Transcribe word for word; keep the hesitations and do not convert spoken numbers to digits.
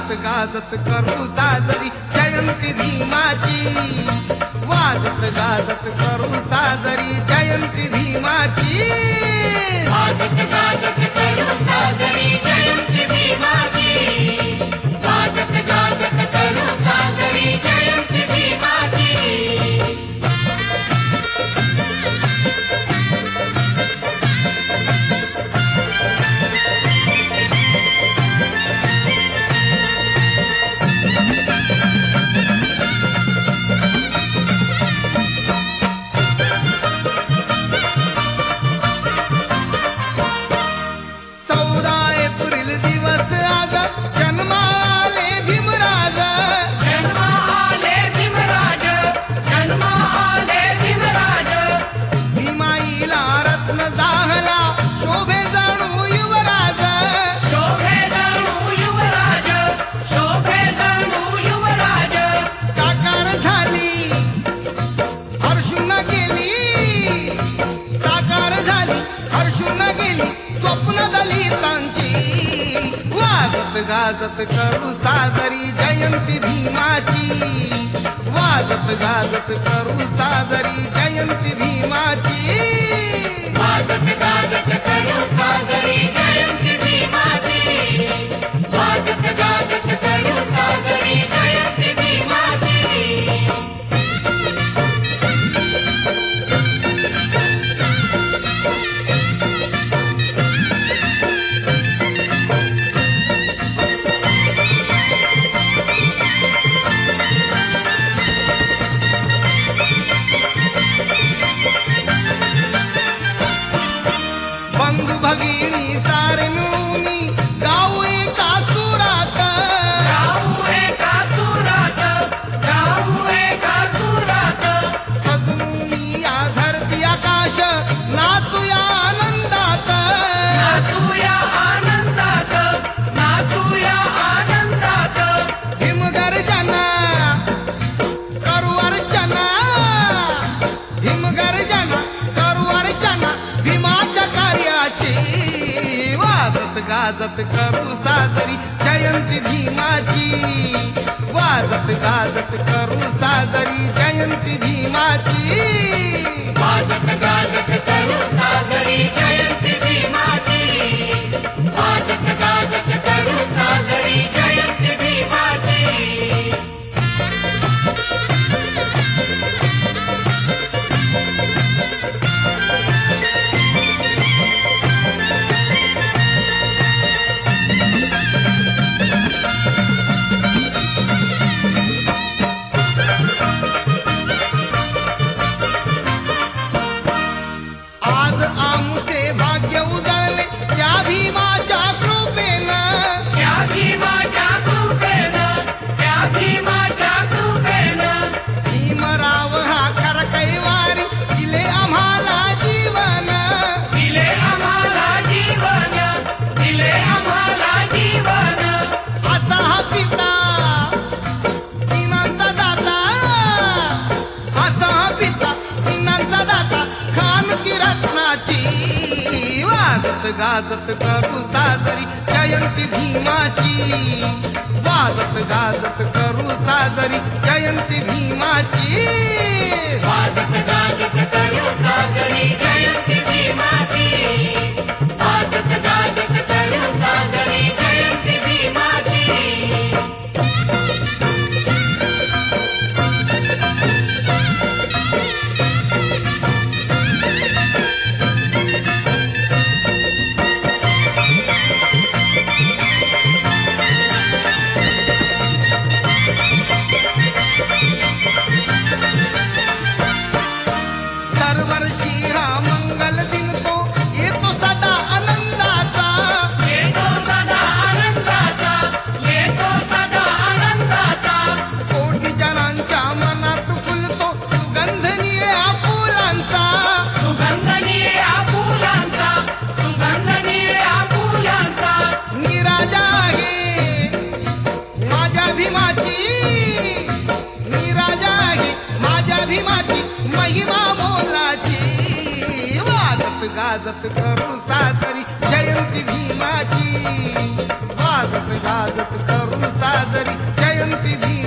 वाजत गाजत करू साजरी जयंती भीमाची, वाजत गाजत करू साजरी जयंती भीमाची, वाजत गाजत करू साजरी जयंती भीमाची, वाजत गाजत करू साजरी जयंती भीमाची. चौदा एप्रिल दिवस आज जन्माले भीमराज, जन्मा आले भीमराज, जन्मा आले भीमराज. भीमाईला रत्न दाहला शोभे जणू युवराज, शोभे जणू युवराज, शोभे जणू युवराज. साकार झाली हर्षून गेली, साकार झाली हर्षून गेली स्वप्न दलितांची, वाजत गाजत करू साजरी जयंती भीमाची, वाजत गाजत करू साजरी जयंती भीमाची, वाजत गाजत करू साजरी जयंती भीमाची, वाजत गाजत करू साजरी जयंती भीमाची. बंधू भगिनी सारे मिळूनी गाऊ एका सुरात, गाऊ एका सुरात, गाऊ एका सुरात. सजूनी या धरती आकाश नाचूया आनंदात, नाचूया आनंदात, नाचूया आनंदात. भीमगर्जना करू अर्चना, भीमगर्जना करू अर्चना भीमाच्या कार्याची, वाजत गाजत करू साजरी जयंती भीमाची, वाजत गाजत करू साजरी जयंती भीमाची, वाजत गाजत करू साजरी जयंती भीमाची, वाजत गाजत करू साजरी जयंती भीमाची. आज आमचे भाग्य उजळले त्या भीमाच्या कृपेनं, त्या भीमाच्या कृपेनं, त्या भीमाच्या कृपेनं. भीमराव हा करकैवारी दिले आम्हाला जीवन, दिले आम्हाला जीवन, दिले आम्हाला जीवन. असा हा पिता दिनांचा दाता, असा हा पिता दिनांचा दाता खानकी रत्नाची, वाजत गाजत करू साजरी जयंती भीमाची, वाजत गाजत करू साजरी जयंती भीमाची, वाजत गाजत करू साजरी जयंती भीमाची, वाजत गाजत करू साजरी जयंती भीमाची. दरवर्षी हा मंगल दिन तो येतो सदा आनंदाचा, येतो सदा आनंदाचा, येतो सदा आनंदाचा. कोटी जणांच्या मनात फुलतो सुगंध निळ्या फुलांचा, सुगंध निळ्या फुलांचा, सुगंध निळ्या फुलांचा. निराजा आहे माझ्या भीमाची, निराजा आहे माझ्या भीमाची महिमा मोलाची, वाजत गाजत करू साजरी जयंती भीमाची, वाजत वाजत गाजत करून साजरी जयंती भीम